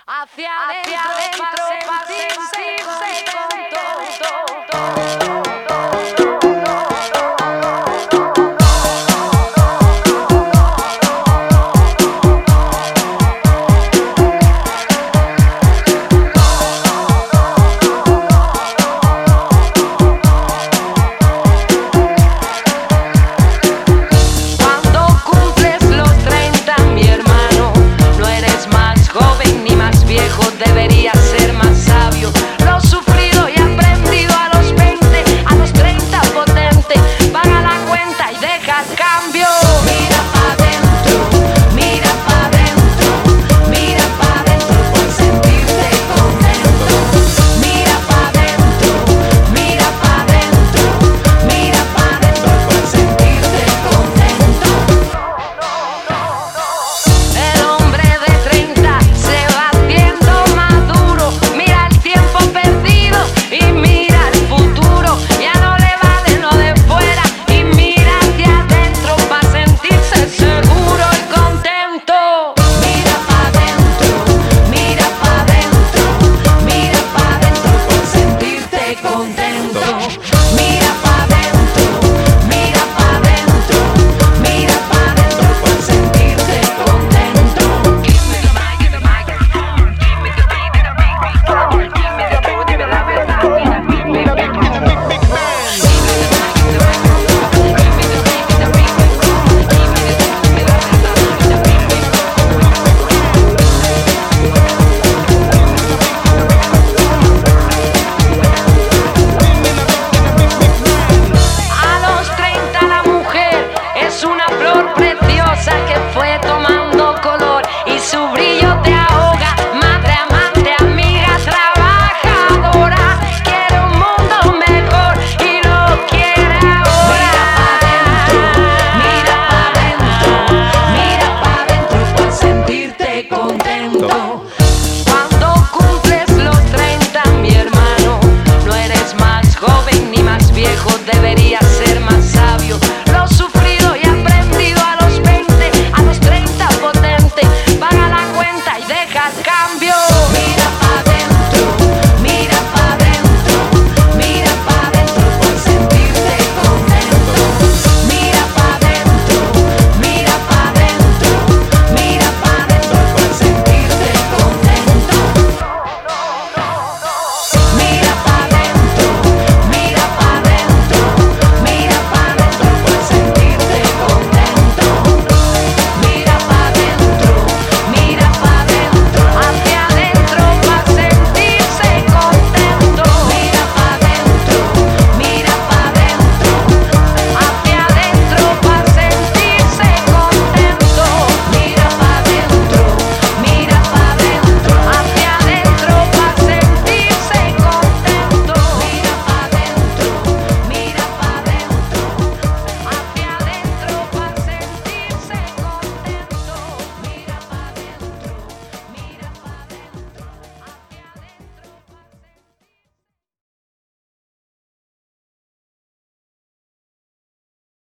Hacia adentro para sentirse contento. Debería ser más sabio. Lo sufrido y aprendido a los 20, a los 30 potente. Paga la cuenta y deja el cambio. Mira pa' dentro, mira pa' dentro, mira pa' dentro por sentirte contento. Mira pa' dentro, mira pa' dentro, mira pa' dentro por sentirte contento. El hombre de 30 se va haciendo maduro, mira el tiempo perdido y mira el futuro. Ya no le vale lo de fuera y mira hacia adentro para sentirse seguro y contento. Mira pa' dentro, mira pa' dentro, mira pa' dentro por sentirte contento. Mira pa' dentro, mira pa' dentro, mira pa' dentro por sentirte contento. Give me the mic, give me the microphone, give me the beat and the microphone, give me the food, give me la verdad, give me the big bang. Give me the mic, give me the microphone, give me the beat and the microphone, give me the food, give me la verdad, give me the big bang. A los 30 la mujer es una flor preciosa que fue tomando color y su brillo te ahoga. Madre, amante, amiga, trabajadora, quiere un mundo mejor y lo quiere ahora. Mira pa' dentro, mira pa' dentro, mira pa' dentro por sentirte contento.